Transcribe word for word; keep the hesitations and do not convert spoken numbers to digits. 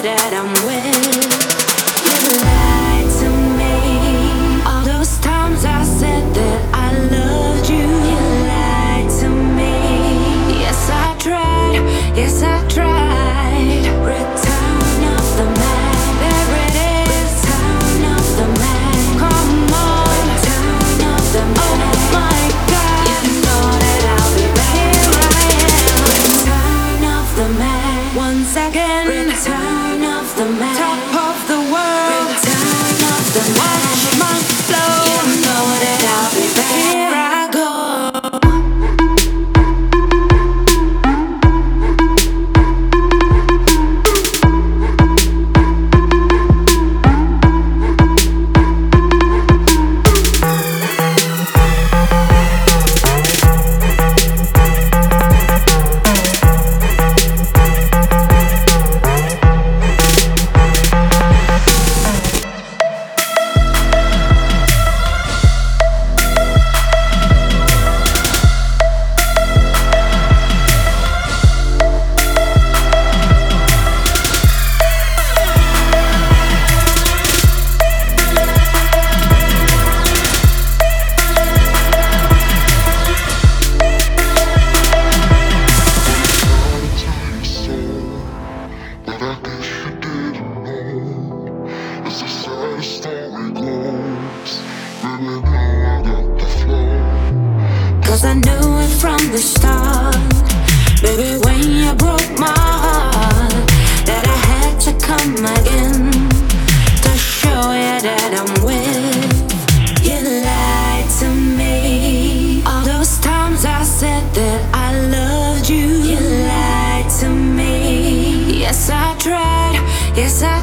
that I'm with. You lied to me. All those times I said that I loved you. You lied to me. Yes, I tried. Yes, I tried. Return of the man. There it is. Return of the man. Come on. Return of the man. Oh my God. You know that I'll be back. Here I am. Return of the man. Once again. Return of the man. Top of the world. Return of the man. Watch my flow. You know that I'll be back. Here I go. Cause I knew it from the start, baby, when you broke my heart, that I had to come again to show you that I'm with. You lied to me. All those times I said that I loved you. You lied to me. Yes, I tried. Yes, I